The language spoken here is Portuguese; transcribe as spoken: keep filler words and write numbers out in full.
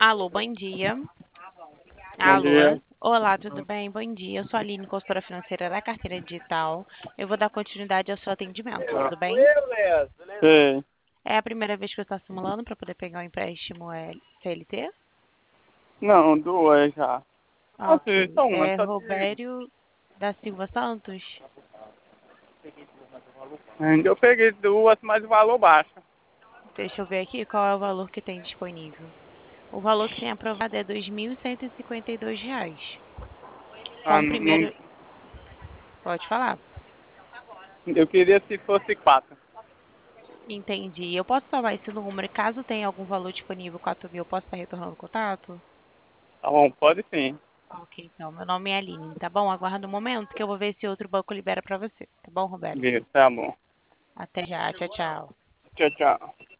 Alô, bom dia. Bom Alô. dia. Olá, tudo bem? Bom dia. Eu sou a Aline, consultora financeira da Carteira Digital. Eu vou dar continuidade ao seu atendimento, tudo bem? Sei. É a primeira vez que você está simulando para poder pegar um empréstimo é, C L T? Não, duas já. Assim, Ok. só uma, É só que Robério da Silva Santos? ainda eu peguei duas, mas o valor baixo. Deixa eu ver aqui qual é o valor que tem disponível. O valor que tem aprovado é dois mil cento e cinquenta e dois reais. Com Ah, o não, não- primeiro... Pode falar. eu queria se fosse quatro. Entendi. Eu posso salvar esse número e caso tenha algum valor disponível, quatro mil, eu posso estar retornando o contato? Tá bom, pode sim. Ok, então. Meu nome é Aline, tá bom? Aguarda um momento que eu vou ver se outro banco libera para você. Tá bom, Roberto? Viu, tá bom. Até já. Tchau, tchau. Tchau, tchau.